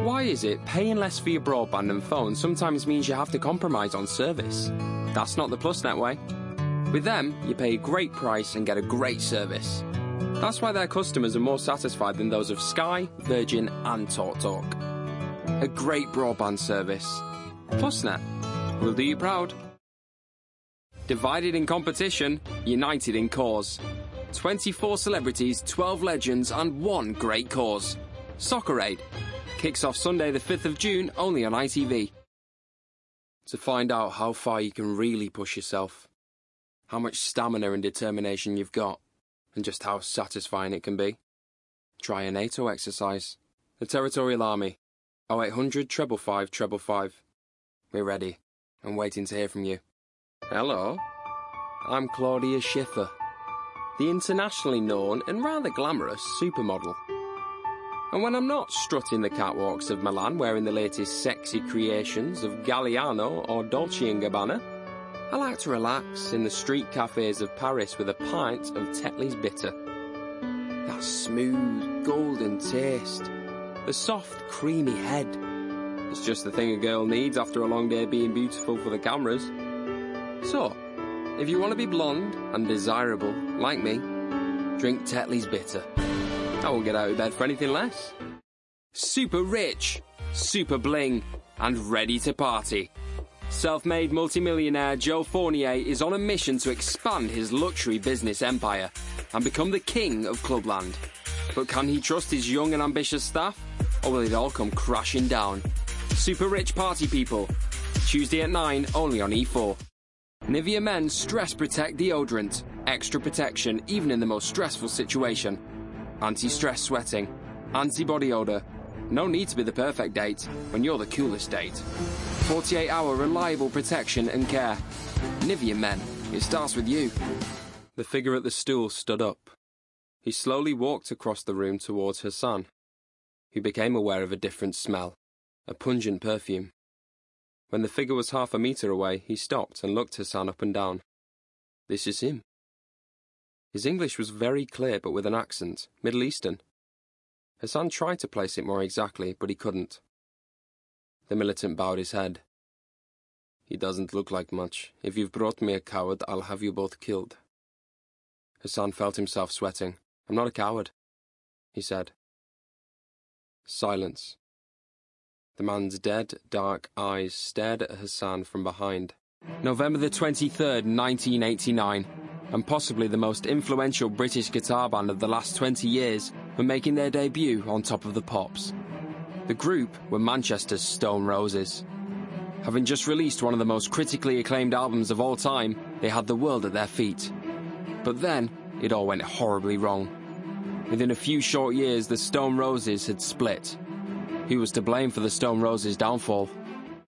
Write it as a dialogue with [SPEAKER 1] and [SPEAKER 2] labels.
[SPEAKER 1] Why is it paying less for your broadband and phone sometimes means you have to compromise on service? That's not the PlusNet way. With them, you pay a great price and get a great service. That's why their customers are more satisfied than those of Sky, Virgin and TalkTalk. A great broadband service. PlusNet will do you proud. Divided in competition, united in cause. 24 celebrities, 12 legends and one great cause. Soccer Aid. Kicks off Sunday the 5th of June, only on ITV. To find out how far you can really push yourself, how much stamina and determination you've got, and just how satisfying it can be, try a NATO exercise. The Territorial Army. 0800 555 555. We're ready and waiting to hear from you. Hello, I'm Claudia Schiffer, the internationally known and rather glamorous supermodel. And when I'm not strutting the catwalks of Milan wearing the latest sexy creations of Galliano or Dolce & Gabbana, I like to relax in the street cafes of Paris with a pint of Tetley's Bitter. That smooth, golden taste, the soft, creamy head. It's just the thing a girl needs after a long day being beautiful for the cameras. So, if you want to be blonde and desirable, like me, drink Tetley's Bitter. I won't get out of bed for anything less. Super rich, super bling, and ready to party. Self-made multimillionaire Joe Fournier is on a mission to expand his luxury business empire and become the king of Clubland. But can he trust his young and ambitious staff? Or will it all come crashing down? Super rich party people. Tuesday at 9, only on E4. Nivea Men Stress Protect Deodorant. Extra protection, even in the most stressful situation. Anti-stress sweating. Anti-body odor. No need to be the perfect date when you're the coolest date. 48-hour reliable protection and care. Nivea Men. It starts with you. The figure at the stool stood up. He slowly walked across the room towards Hassan, who became aware of a different smell, a pungent perfume. When the figure was half a metre away, he stopped and looked Hassan up and down. This is him. His English was very clear but with an accent, Middle Eastern. Hassan tried to place it more exactly, but he couldn't. The militant bowed his head. He doesn't look like much. If you've brought me a coward, I'll have you both killed. Hassan felt himself sweating. I'm not a coward, he said. Silence. The man's dead, dark eyes stared at Hassan from behind. November the 23rd, 1989, and possibly the most influential British guitar band of the last 20 years were making their debut on Top of the Pops. The group were Manchester's Stone Roses. Having just released one of the most critically acclaimed albums of all time, they had the world at their feet. But then, it all went horribly wrong. Within a few short years, the Stone Roses had split. Who was to blame for the Stone Roses' downfall?